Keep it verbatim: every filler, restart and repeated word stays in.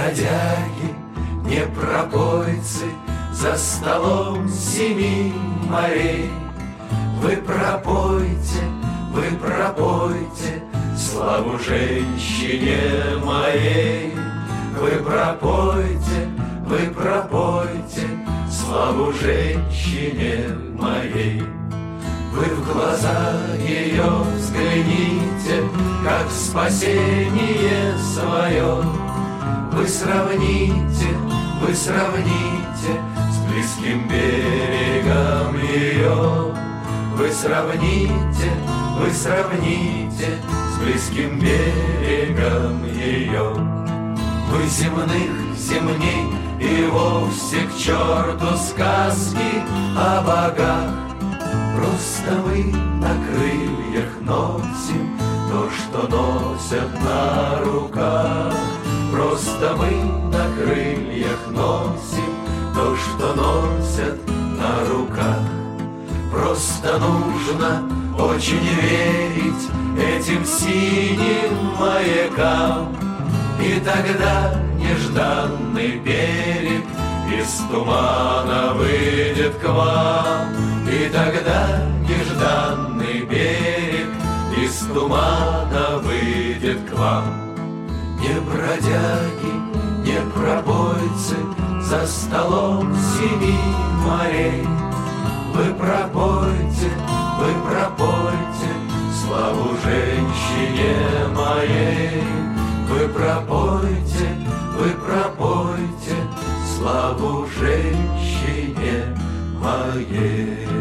бродяги, не пропойцы, за столом семи морей. Вы пропойте, вы пропойте славу женщине моей. Вы пропойте, вы пропойте славу женщине моей. Вы в глаза ее взгляните, как в спасение свое. Вы сравните, вы сравните с близким берегом ее. Вы сравните, вы сравните с близким берегом ее. Вы земных земней и вовсе к черту сказки о богах. Просто мы на крыльях носим то, что носят на руках. Просто мы на крыльях носим то, что носят на руках. Просто нужно очень верить этим синим маякам, и тогда нежданный берег из тумана выйдет к вам. И тогда нежданный берег из тумана выйдет к вам. Не бродяги, не пробойцы за столом семи морей. Вы пропойте, вы пропойте славу женщине моей. Вы пропойте, вы пропойте славу женщине моей.